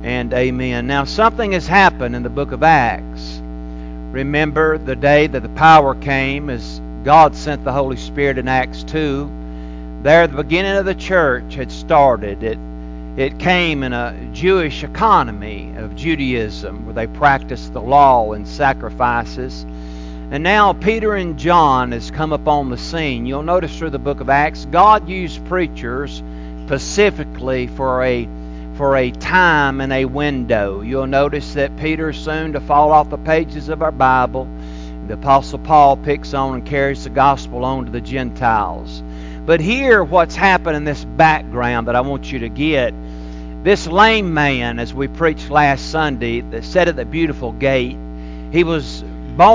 and amen. Now, something has happened in the book of Acts. Remember the day that the power came as God sent the Holy Spirit in Acts 2. There, the beginning of the church had started. It came in a Jewish economy of Judaism where they practiced the law and sacrifices. And now Peter and John has come upon the scene. You'll notice through the book of Acts, God used preachers specifically for a time and a window. You'll notice that Peter is soon to fall off the pages of our Bible. The Apostle Paul picks on and carries the gospel on to the Gentiles. But here, what's happened in this background that I want you to get, this lame man, as we preached last Sunday, that sat at the beautiful gate, he was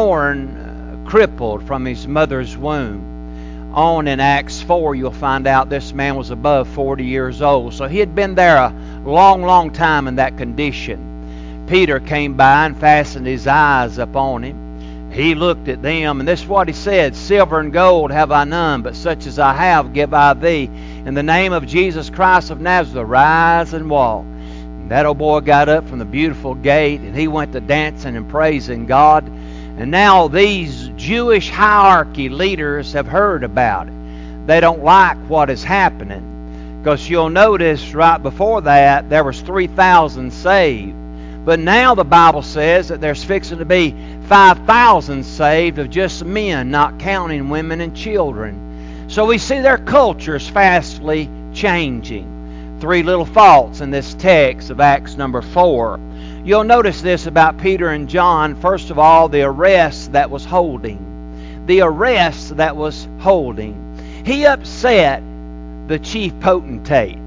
born crippled from his mother's womb. On in Acts 4, you'll find out this man was above 40 years old. So he had been there a long, long time in that condition. Peter came by and fastened his eyes upon him. He looked at them, and this is what he said: "Silver and gold have I none, but such as I have give I thee. In the name of Jesus Christ of Nazareth, rise and walk." And that old boy got up from the beautiful gate, and he went to dancing and praising God. And now these Jewish hierarchy leaders have heard about it. They don't like what is happening, because you'll notice right before that there was 3,000 saved. But now the Bible says that there's fixing to be 5,000 saved of just men, not counting women and children. So we see their cultures fastly changing. Three little thoughts in this text of Acts number 4. You'll notice this about Peter and John. First of all, the arrest that was holding. The arrest that was holding. He upset the chief potentate.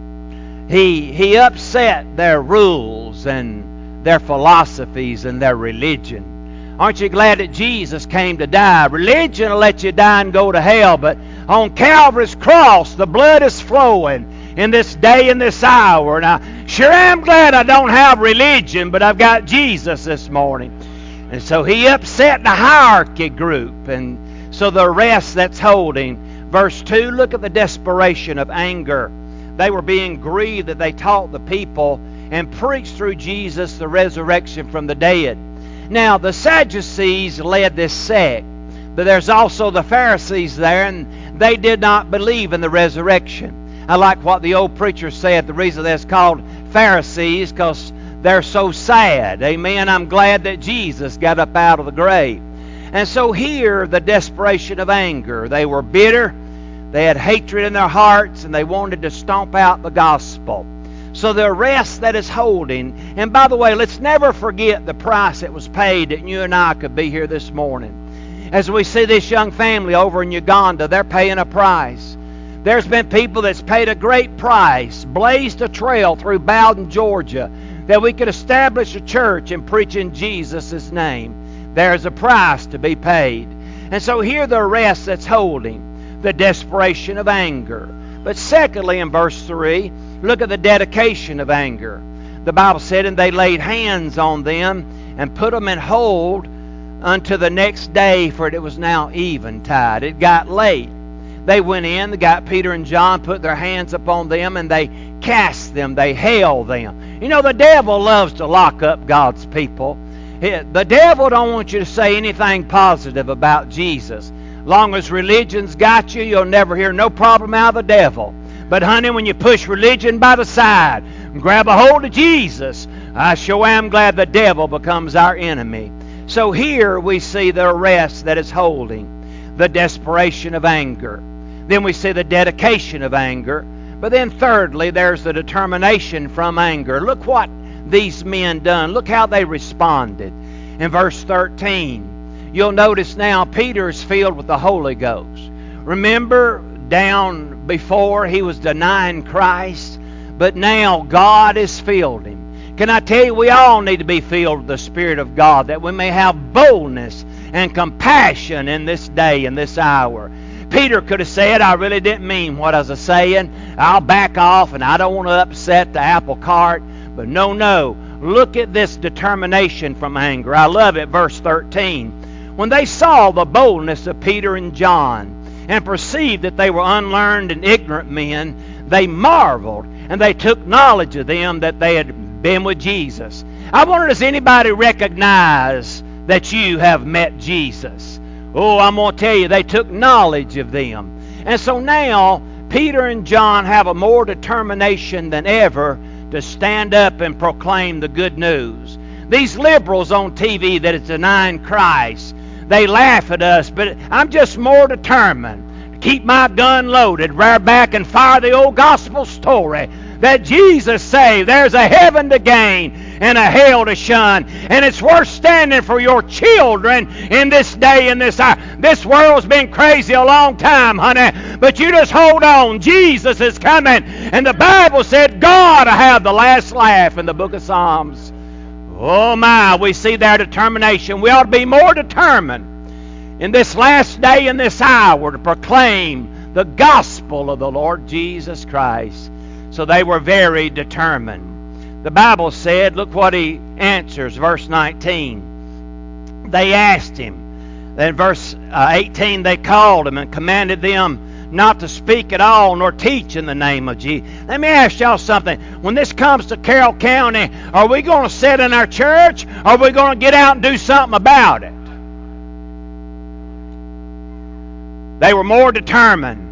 He upset their rules and their philosophies and their religion. Aren't you glad that Jesus came to die? Religion will let you die and go to hell, but on Calvary's cross, the blood is flowing in this day and this hour. And I sure am glad I don't have religion, but I've got Jesus this morning. And so he upset the hierarchy group. And so the rest that's holding. Verse 2, look at the desperation of anger. They were being grieved that they taught the people and preached through Jesus the resurrection from the dead. Now, the Sadducees led this sect, but there's also the Pharisees there, and they did not believe in the resurrection. I like what the old preacher said. The reason that's called Pharisees, because they're so sad. Amen. I'm glad that Jesus got up out of the grave. And so here, the desperation of anger. They were bitter. They had hatred in their hearts, and they wanted to stomp out the gospel. So the arrest that is holding, and by the way, let's never forget the price that was paid that you and I could be here this morning. As we see this young family over in Uganda, they're paying a price. There's been people that's paid a great price, blazed a trail through Bowden, Georgia, that we could establish a church and preach in Jesus' name. There's a price to be paid. And so here the arrest that's holding, the desperation of anger. But secondly, in verse 3, look at the dedication of anger. The Bible said, "And they laid hands on them and put them in hold unto the next day, for it was now eventide." It got late. They went in, they got Peter and John, put their hands upon them, and they cast them, they held them. You know, the devil loves to lock up God's people. The devil don't want you to say anything positive about Jesus. Long as religion's got you, you'll never hear no problem out of the devil. But honey, when you push religion by the side and grab a hold of Jesus, I sure am glad the devil becomes our enemy. So here we see the arrest that is holding, the desperation of anger. Then we see the dedication of anger. But then thirdly, there's the determination from anger. Look what these men done. Look how they responded. In verse 13, you'll notice now Peter is filled with the Holy Ghost. Remember, down before he was denying Christ, but now God has filled him. Can I tell you, we all need to be filled with the Spirit of God, that we may have boldness and compassion in this day and this hour. Peter could have said, "I really didn't mean what I was saying. I'll back off, and I don't want to upset the apple cart." But no. Look at this determination from anger. I love it, verse 13. "When they saw the boldness of Peter and John, and perceived that they were unlearned and ignorant men, they marveled, and they took knowledge of them that they had been with Jesus. I wonder, does anybody recognize that you have met Jesus? Oh, I'm going to tell you, they took knowledge of them. And so now, Peter and John have a more determination than ever to stand up and proclaim the good news. These liberals on TV that is denying Christ, they laugh at us, but I'm just more determined to keep my gun loaded, rear back and fire the old gospel story that Jesus saved. There's a heaven to gain and a hell to shun. And it's worth standing for your children in this day and this hour. This world's been crazy a long time, honey. But you just hold on. Jesus is coming. And the Bible said God will have the last laugh in the book of Psalms. Oh my, we see their determination. We ought to be more determined in this last day and this hour to proclaim the gospel of the Lord Jesus Christ. So they were very determined. The Bible said, look what he answers, verse 19. They asked him. Then verse 18, they called him and commanded them not to speak at all nor teach in the name of Jesus. Let me ask y'all something. When this comes to Carroll County, are we going to sit in our church, or are we going to get out and do something about it? They were more determined.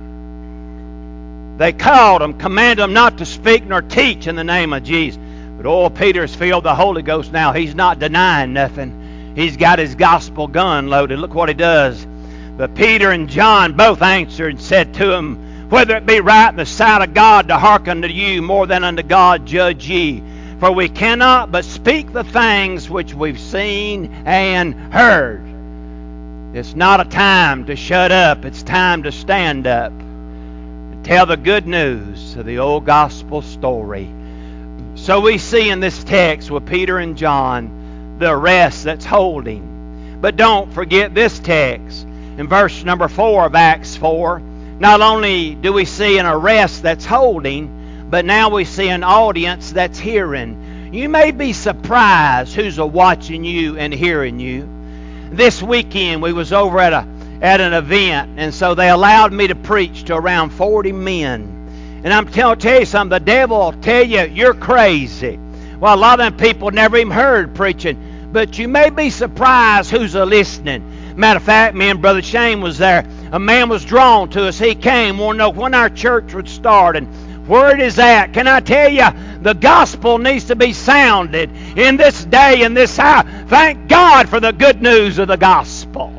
They called them, commanded them not to speak nor teach in the name of Jesus. But old Peter's filled with the Holy Ghost now. He's not denying nothing. He's got his gospel gun loaded. Look what he does. But Peter and John both answered and said to him, whether it be right in the sight of God to hearken to you more than unto God, judge ye. For we cannot but speak the things which we've seen and heard. It's not a time to shut up. It's time to stand up. Tell the good news of the old gospel story. So we see in this text with Peter and John the arrest that's holding. But don't forget this text. In verse number 4 of Acts 4, not only do we see an arrest that's holding, but now we see an audience that's hearing. You may be surprised who's watching you and hearing you. This weekend we was over at an event, and so they allowed me to preach to around 40 men. And I'm tell you something, the devil will tell you you're crazy. Well, a lot of them people never even heard preaching, but you may be surprised who's listening. Matter of fact, me and Brother Shane was there. A man was drawn to us. He came, wanted to know when our church would start and where it is at. Can I tell you, the gospel needs to be sounded in this day and this hour. Thank God for the good news of the gospel.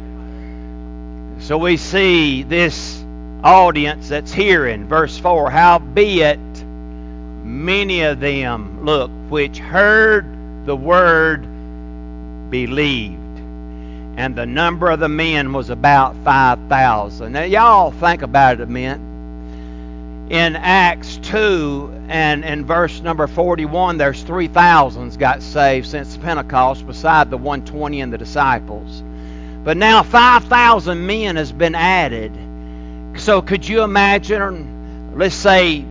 So we see this audience that's hearing. Verse 4, howbeit many of them, look, which heard the word believed. And the number of the men was about 5,000. Now y'all think about it a minute. In Acts 2 and in verse number 41, there's 3,000 got saved since Pentecost, beside the 120 and the disciples. But now 5,000 men has been added. So could you imagine, let's say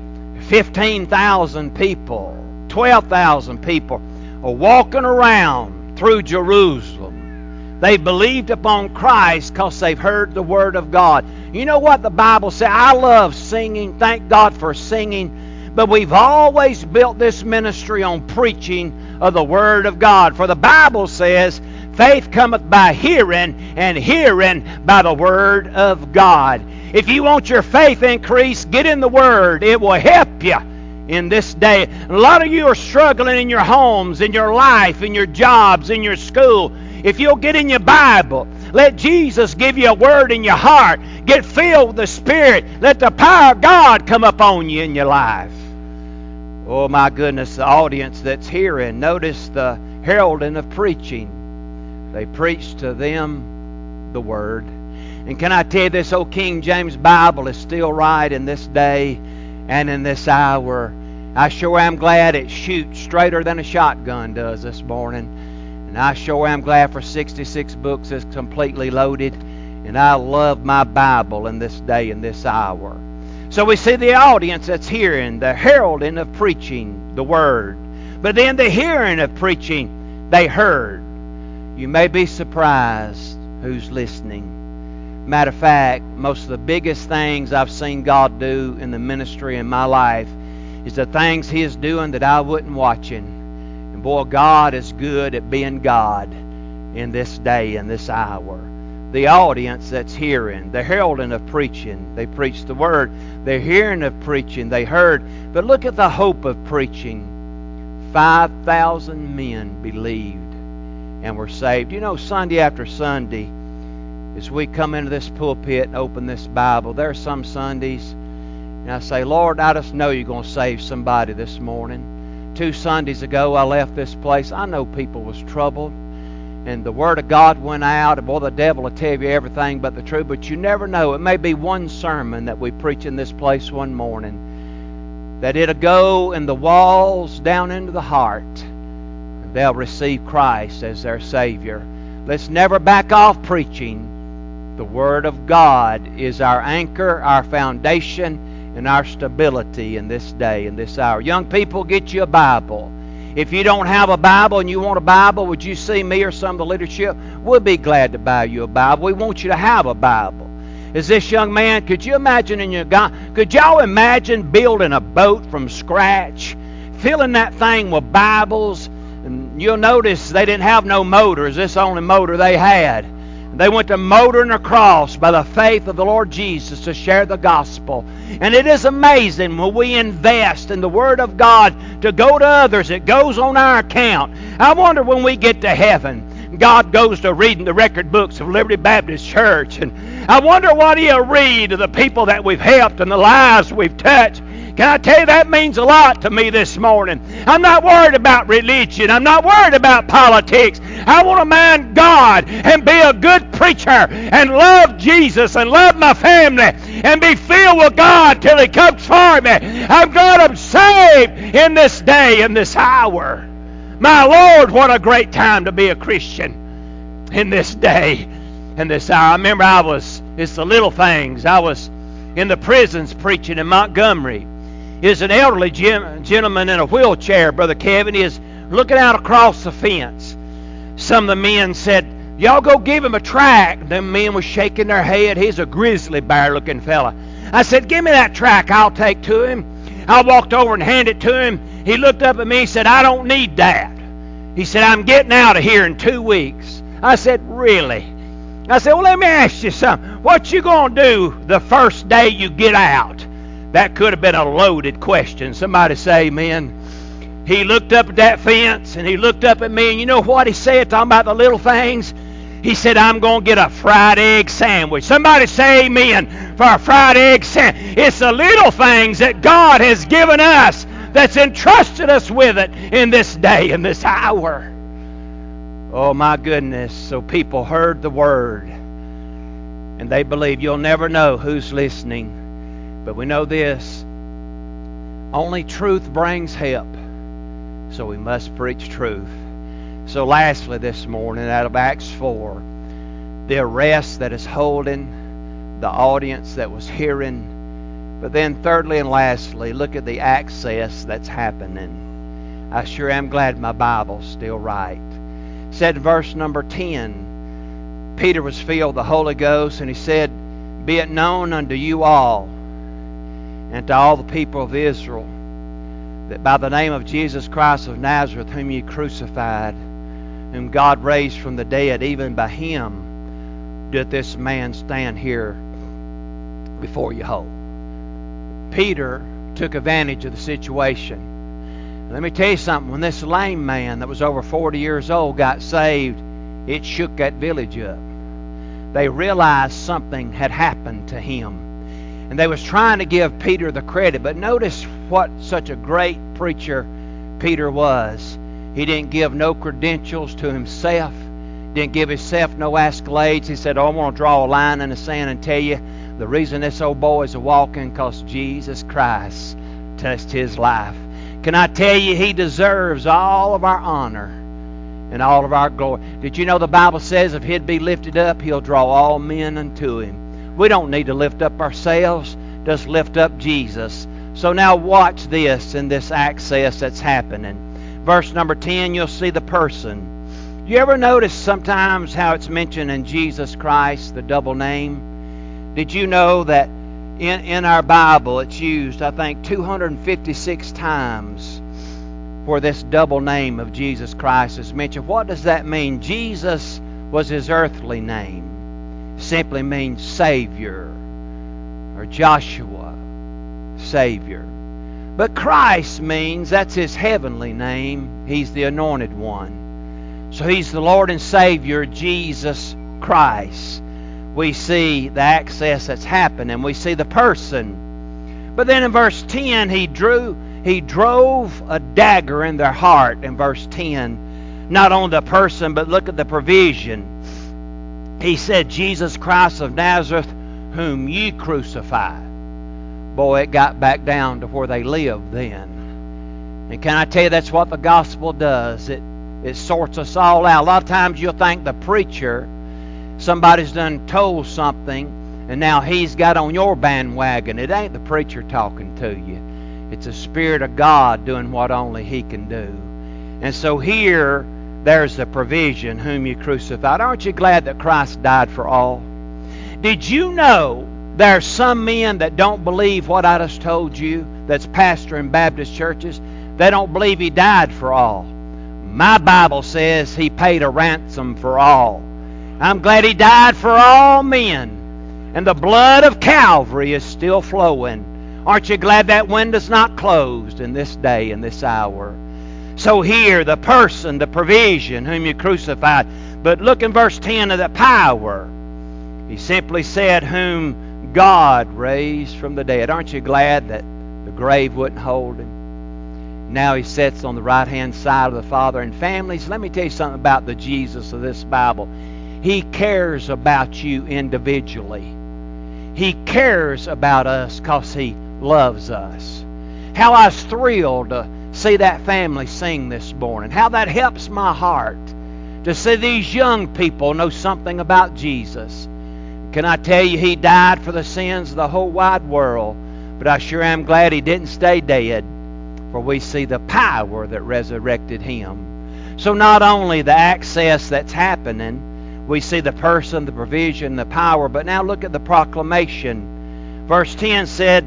15,000 people, 12,000 people are walking around through Jerusalem. They believed upon Christ because they've heard the Word of God. You know what the Bible says? I love singing. Thank God for singing. But we've always built this ministry on preaching of the Word of God. For the Bible says, faith cometh by hearing, and hearing by the Word of God. If you want your faith increased, get in the Word. It will help you in this day. A lot of you are struggling in your homes, in your life, in your jobs, in your school. If you'll get in your Bible, let Jesus give you a word in your heart. Get filled with the Spirit. Let the power of God come upon you in your life. Oh my goodness, the audience that's hearing. Notice the heralding of preaching. They preach to them the Word. And can I tell you, this old King James Bible is still right in this day and in this hour. I sure am glad it shoots straighter than a shotgun does this morning. And I sure am glad for 66 books is completely loaded. And I love my Bible in this day and this hour. So we see the audience that's hearing, the heralding of preaching the Word. But then the hearing of preaching, they heard. You may be surprised who's listening. Matter of fact, most of the biggest things I've seen God do in the ministry in my life is the things He is doing that I wasn't watching. And boy, God is good at being God in this day and this hour. The audience that's hearing, the heralding of preaching, they preach the Word. The hearing of preaching, they heard. But look at the hope of preaching. 5,000 men believed and were saved. You know, Sunday after Sunday, as we come into this pulpit and open this Bible, there are some Sundays, and I say, Lord, I just know you're going to save somebody this morning. 2 Sundays ago, I left this place. I know people was troubled, and the Word of God went out, and boy, the devil will tell you everything but the truth, but you never know. It may be one sermon that we preach in this place one morning, that it'll go in the walls down into the heart. They'll receive Christ as their Savior. Let's never back off preaching. The Word of God is our anchor, our foundation, and our stability in this day, in this hour. Young people, get you a Bible. If you don't have a Bible and you want a Bible, would you see me or some of the leadership? We'll be glad to buy you a Bible. We want you to have a Bible. Is this young man, could y'all imagine building a boat from scratch, filling that thing with Bibles? And you'll notice they didn't have no motors. This is the only motor they had. They went to motoring across by the faith of the Lord Jesus to share the gospel. And it is amazing when we invest in the Word of God to go to others, it goes on our account. I wonder when we get to heaven, God goes to reading the record books of Liberty Baptist Church, and I wonder what He'll read of the people that we've helped and the lives we've touched. Can I tell you, that means a lot to me this morning. I'm not worried about religion. I'm not worried about politics. I want to mind God and be a good preacher and love Jesus and love my family and be filled with God till He comes for me. I'm glad I'm saved in this day, in this hour. My Lord, what a great time to be a Christian in this day and this hour. I remember it's the little things. I was in the prisons preaching in Montgomery. There's an elderly gentleman in a wheelchair, Brother Kevin. He is looking out across the fence. Some of the men said, y'all go give him a tract. Them men was shaking their head. He's a grizzly bear looking fella. I said, give me that tract. I'll take to him. I walked over and handed it to him. He looked up at me and said, I don't need that. He said, I'm getting out of here in 2 weeks. I said, really? I said, well, let me ask you something. What you going to do the first day you get out? That could have been a loaded question. Somebody say amen. He looked up at that fence, and he looked up at me, and you know what he said, talking about the little things? He said, I'm going to get a fried egg sandwich. Somebody say amen for a fried egg sandwich. It's the little things that God has given us that's entrusted us with it in this day, in this hour. Oh, my goodness. So people heard the Word, and they believe. You'll never know who's listening. But we know this, only truth brings help, so we must preach truth. So lastly this morning, out of Acts 4, the arrest that is holding, the audience that was hearing, but then thirdly and lastly, look at the access that's happening. I sure am glad my Bible's still right. It said in verse number 10, Peter was filled with the Holy Ghost, and he said, be it known unto you all, and to all the people of Israel, that by the name of Jesus Christ of Nazareth, whom ye crucified, whom God raised from the dead, even by Him doth this man stand here before you whole. Peter took advantage of the situation. Let me tell you something. When this lame man that was over 40 years old got saved, it shook that village up. They realized something had happened to him. And they was trying to give Peter the credit. But notice what such a great preacher Peter was. He didn't give no credentials to himself. Didn't give himself no accolades. He said, I want to draw a line in the sand and tell you the reason this old boy is walking because Jesus Christ touched his life. Can I tell you, he deserves all of our honor and all of our glory. Did you know the Bible says if he'd be lifted up, he'll draw all men unto him. We don't need to lift up ourselves. Just lift up Jesus. So now watch this in this access that's happening. Verse number 10, you'll see the person. You ever notice sometimes how it's mentioned in Jesus Christ, the double name? Did you know that in our Bible it's used, I think, 256 times where this double name of Jesus Christ is mentioned. What does that mean? Jesus was His earthly name. It simply means Savior, or Joshua, Savior. But Christ means, that's His heavenly name. He's the Anointed One. So He's the Lord and Savior, Jesus Christ. We see the access that's happened, and we see the person. But then in verse 10, He drove a dagger in their heart, in verse 10. Not on the person, but look at the provision. He said, Jesus Christ of Nazareth, whom ye crucified. Boy, it got back down to where they lived then. And can I tell you, that's what the gospel does. It sorts us all out. A lot of times you'll think the preacher, somebody's done told something, and now he's got on your bandwagon. It ain't the preacher talking to you. It's the Spirit of God doing what only He can do. And so here, there's the provision, whom you crucified. Aren't you glad that Christ died for all? Did you know there are some men that don't believe what I just told you, that's pastor in Baptist churches? They don't believe He died for all. My Bible says He paid a ransom for all. I'm glad He died for all men. And the blood of Calvary is still flowing. Aren't you glad that window's not closed in this day, in this hour? So here, the person, the provision, whom you crucified. But look in verse 10 of the power. He simply said, whom God raised from the dead. Aren't you glad that the grave wouldn't hold Him? Now He sits on the right-hand side of the Father. And families, let me tell you something about the Jesus of this Bible. He cares about you individually. He cares about us because He loves us. How I was thrilled to see that family sing this morning. How that helps my heart to see these young people know something about Jesus. Can I tell you, He died for the sins of the whole wide world. But I sure am glad He didn't stay dead, for we see the power that resurrected Him. So not only the access that's happening, we see the person, the provision, the power, but now look at the proclamation. Verse 10 said,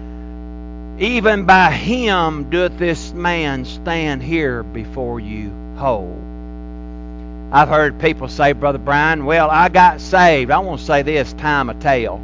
even by Him doeth this man stand here before you whole. I've heard people say, Brother Brian, well, I got saved. I want to say this, time will tell.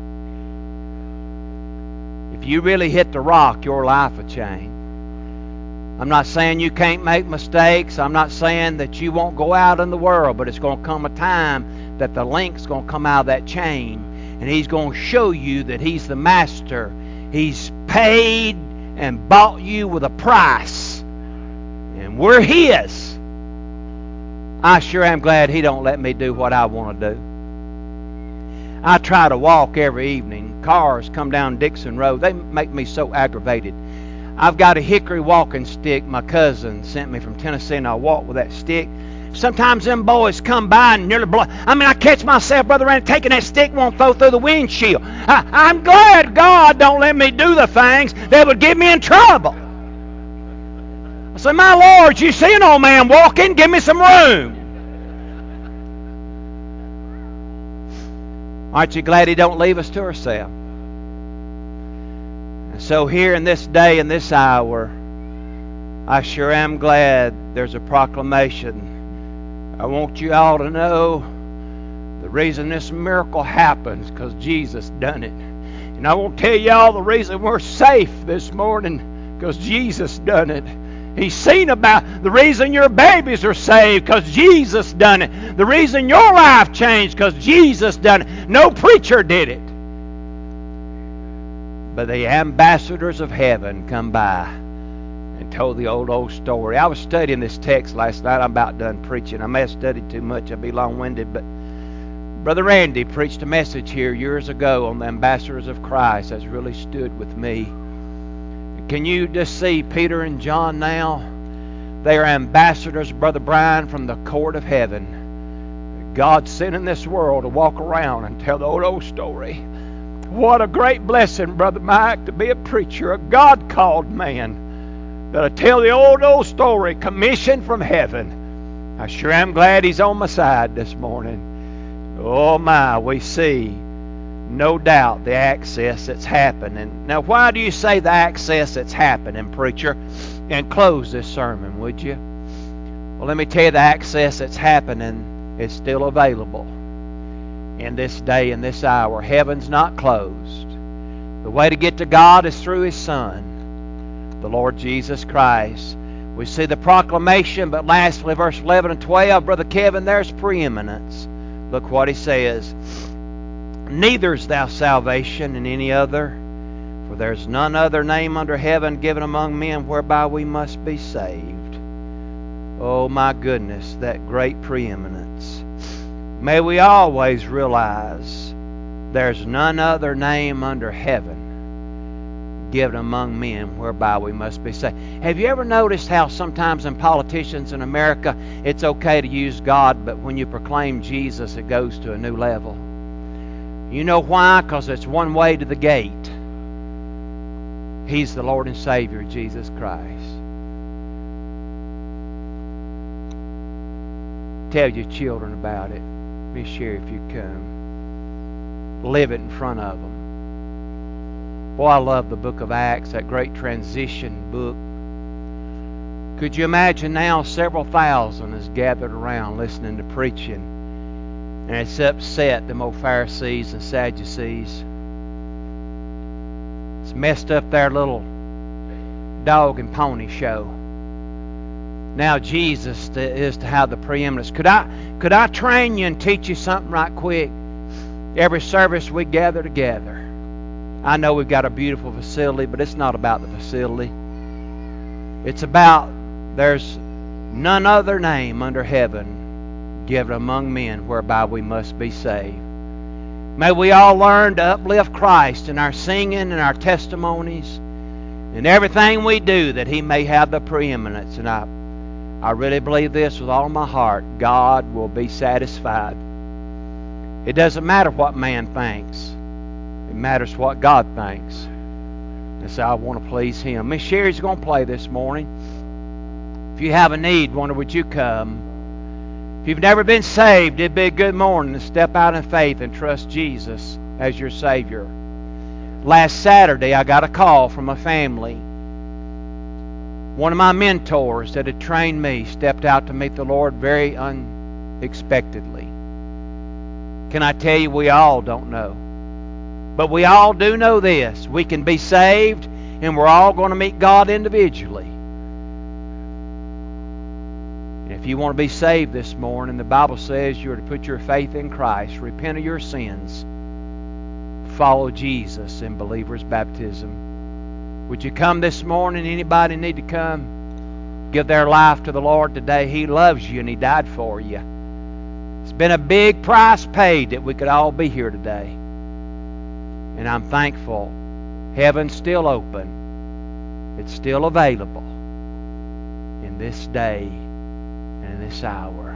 If you really hit the rock, your life will change. I'm not saying you can't make mistakes. I'm not saying that you won't go out in the world, but it's going to come a time that the link's going to come out of that chain, and He's going to show you that He's the master. He's paid and bought you with a price, and we're His. I sure am glad He don't let me do what I want to do. I try to walk every evening. Cars come down Dixon Road. They make me so aggravated. I've got a hickory walking stick my cousin sent me from Tennessee, and I walk with that stick. Sometimes them boys come by and nearly blow. I catch myself, Brother Randy, taking that stick, won't throw through the windshield. I'm glad God don't let me do the things that would get me in trouble. I say, my Lord, you see an old man walking, give me some room. Aren't you glad He don't leave us to ourselves? And so here in this day, in this hour, I sure am glad there's a proclamation. I want you all to know the reason this miracle happens because Jesus done it. And I won't tell you all the reason we're safe this morning because Jesus done it. He's seen about the reason your babies are saved because Jesus done it. The reason your life changed because Jesus done it. No preacher did it. But the ambassadors of heaven come by and told the old story. I was studying this text last night. I'm about done preaching. I may have studied too much. I'll be long-winded. But Brother Randy preached a message here years ago on the ambassadors of Christ that's really stood with me. Can you just see Peter and John now? They are ambassadors, Brother Brian, from the court of heaven. God sent in this world to walk around and tell the old story. What a great blessing, Brother Mike, to be a preacher, a God-called man, that'll tell the old story, commissioned from heaven. I sure am glad he's on my side this morning. Oh my, we see no doubt the access that's happening. Now, why do you say the access that's happening, preacher? and close this sermon, would you? Well, let me tell you, the access that's happening is still available in this day and this hour. Heaven's not closed. The way to get to God is through His Son, the Lord Jesus Christ. We see the proclamation, but lastly, verse 11 and 12, Brother Kevin, there's preeminence. Look what he says. Neither is thou salvation in any other, for there's none other name under heaven given among men whereby we must be saved. Oh my goodness, that great preeminence. May we always realize there's none other name under heaven given among men whereby we must be saved. Have you ever noticed how sometimes in politicians in America it's okay to use God, but when you proclaim Jesus it goes to a new level? You know why? Because it's one way to the gate. He's the Lord and Savior, Jesus Christ. Tell your children about it. Be sure if you come. Live it in front of them. Boy, I love the book of Acts, that great transition book. Could you imagine now several thousand is gathered around listening to preaching, and it's upset them old Pharisees and Sadducees. It's messed up their little dog and pony show. Now Jesus is to have the preeminence. Could I train you and teach you something right quick? Every service we gather together. I know we've got a beautiful facility, but it's not about the facility. It's about there's none other name under heaven given among men whereby we must be saved. May we all learn to uplift Christ in our singing and our testimonies and everything we do, that He may have the preeminence. And I really believe this with all my heart. God will be satisfied. It doesn't matter what man thinks. It matters what God thinks. And so I want to please Him. Miss Sherry's going to play this morning. If you have a need, would you come? If you've never been saved, it'd be a good morning to step out in faith and trust Jesus as your Savior. Last Saturday, I got a call from a family. One of my mentors that had trained me stepped out to meet the Lord very unexpectedly. Can I tell you, we all don't know. But we all do know this. We can be saved, and we're all going to meet God individually. And if you want to be saved this morning, the Bible says you are to put your faith in Christ, repent of your sins, follow Jesus in believer's baptism. Would you come this morning? Anybody need to come? Give their life to the Lord today. He loves you and He died for you. It's been a big price paid that we could all be here today. And I'm thankful. Heaven's still open. It's still available in this day and in this hour.